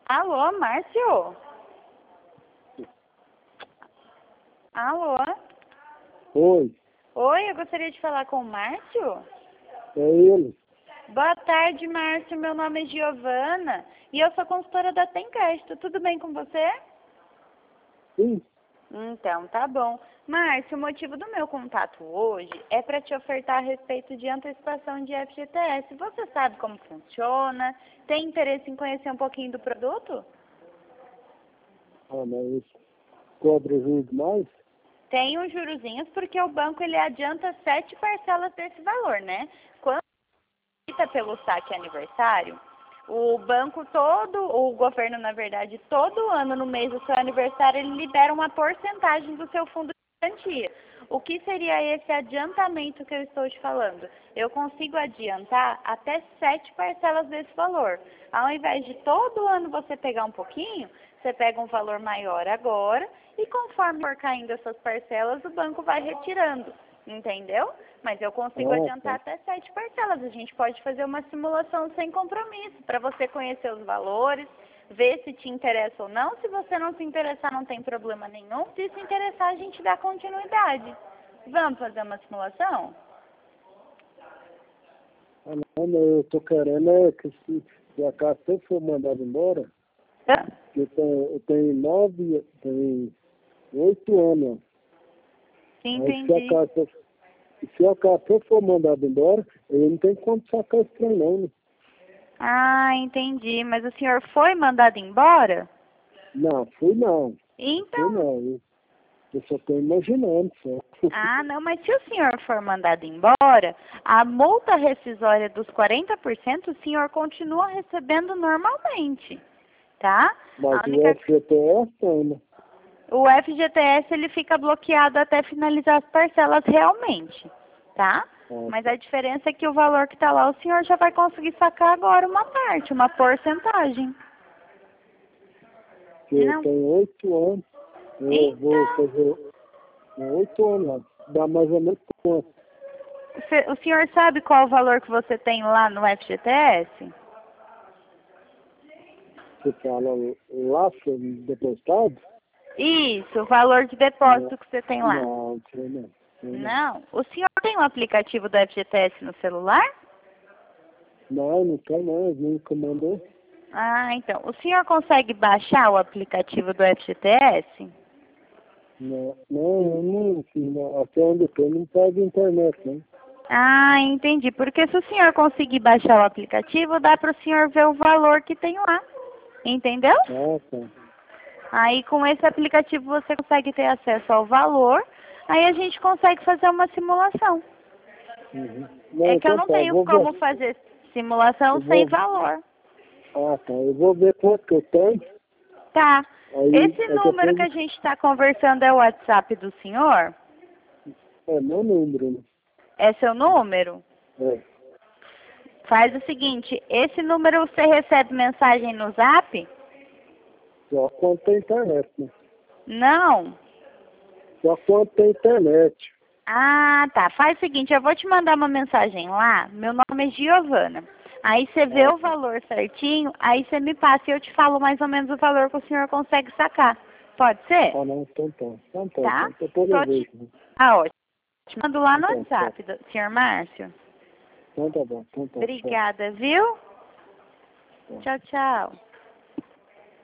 Alô, Márcio? Alô? Oi, Oi, eu gostaria de falar com o Márcio. é ele. Boa tarde, Márcio. Meu nome é Giovana e eu sou consultora da Tencast. Tudo bem com você? Sim, Então, tá bom. Márcio, o motivo do meu contato hoje é para te ofertar a respeito de antecipação de FGTS. Você sabe como funciona? Tem interesse em conhecer um pouquinho do produto? mas cobra juros mais? Tem uns jurozinhos porque o banco ele adianta 7 parcelas desse valor, né? Quando feita pelo saque aniversário, o banco todo, o governo na verdade, todo ano no mês do seu aniversário, ele libera uma porcentagem do seu fundo de garantia. O que seria esse adiantamento que eu estou te falando? Eu consigo adiantar até 7 parcelas desse valor. Ao invés de todo ano você pegar um pouquinho, você pega um valor maior agora e conforme for caindo essas parcelas, o banco vai retirando. Entendeu? Mas eu consigo adiantar até 7 parcelas. A gente pode fazer uma simulação sem compromisso, para você conhecer os valores, ver se te interessa ou não. Se você não se interessar, não tem problema nenhum. Se se interessar, a gente dá continuidade. Vamos fazer uma simulação? Não, eu tô querendo é que se a carta for mandada embora, Hã? eu tenho 8 anos. Sim, Aí entendi. se a carta for mandada embora, eu não tenho como sacar esse trem não, né? Ah, entendi. Mas o senhor foi mandado embora? Não, fui não. Fui Então, não. Eu só tô imaginando só. ah, não, mas se o senhor for mandado embora, a multa rescisória dos 40% o senhor continua recebendo normalmente, tá? Mas A o única... FGTS tem, né? O FGTS ele fica bloqueado até finalizar as parcelas realmente, tá? Mas a diferença é que o valor que está lá o senhor já vai conseguir sacar agora uma parte, uma porcentagem. Que eu Não? tenho 8 anos. Eu vou Então, fazer 8 anos lá. Dá mais ou menos quanto? o senhor sabe qual o valor que você tem lá no FGTS? Você fala lá sobre depositado? Isso, o valor de depósito Não, que você tem lá. não, sei não. Sei não. Não. O senhor tem um aplicativo do FGTS no celular? Não, não tem não, eles nunca mandou. Ah, então. O senhor consegue baixar o aplicativo do FGTS? Não, eu não, assim, não, até onde eu tô, não pega internet, não. Ah, entendi. Porque se o senhor conseguir baixar o aplicativo, dá para o senhor ver o valor que tem lá. Entendeu? Ah, tá. Aí com esse aplicativo você consegue ter acesso ao valor. Aí a gente consegue fazer uma simulação. Uhum. Não, É que eu então não tá, eu tenho vou ver. como fazer simulação Eu sem vou, valor. tá, eu vou ver quanto que eu tenho, Tá. Esse aí número depois que a gente está conversando é o WhatsApp do senhor? é meu número, né? É seu número? É, Faz o seguinte, esse número você recebe mensagem no Zap? só quando tem internet, né? Não. Só quando tem internet. Ah, tá. Faz o seguinte, eu vou te mandar uma mensagem lá. Meu nome é Giovana. Aí você vê o valor certinho, aí você me passa e eu te falo mais ou menos o valor que o senhor consegue sacar. Pode ser? Ah, não, então tá. Tá? Depois eu Só te... vejo. Né? Ah, ótimo. Te mando lá no Então tá. WhatsApp, senhor Márcio. Então tá bom. Então tá. Tchau. Obrigada, viu? Tchau. Tchau, tchau.